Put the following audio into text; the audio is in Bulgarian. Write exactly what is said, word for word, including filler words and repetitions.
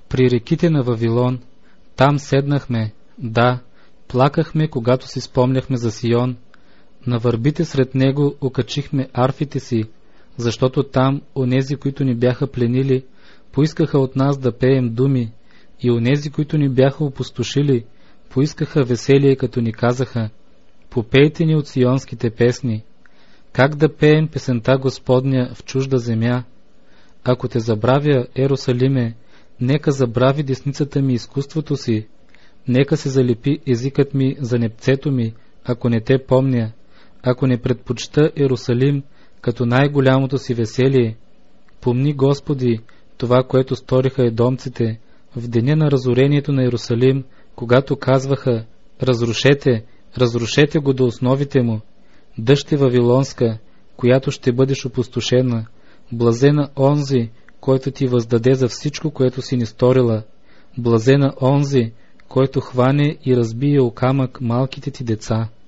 при реките на Вавилон, там седнахме, да, плакахме, когато си спомняхме за Сион. На върбите сред него окачихме арфите си, защото там онези, които ни бяха пленили, поискаха от нас да пеем думи, и онези, които ни бяха опустошили, поискаха веселие, като ни казаха: попейте ни от сионските песни. Как да пеем песента Господня в чужда земя? Ако те забравя, Ерусалиме, нека забрави десницата ми изкуството си, нека се залепи езикът ми за непцето ми, ако не те помня, ако не предпочита Ерусалим като най-голямото си веселие. Помни, Господи, това, което сториха едомците в деня на разорението на Ерусалим, когато казваха: разрушете, разрушете го до основите му. Дъще Вавилонска, която ще бъдеш опустошена, блазена онзи, който ти въздаде за всичко, което си ни сторила, блазена онзи, който хване и разбие о камък малките ти деца.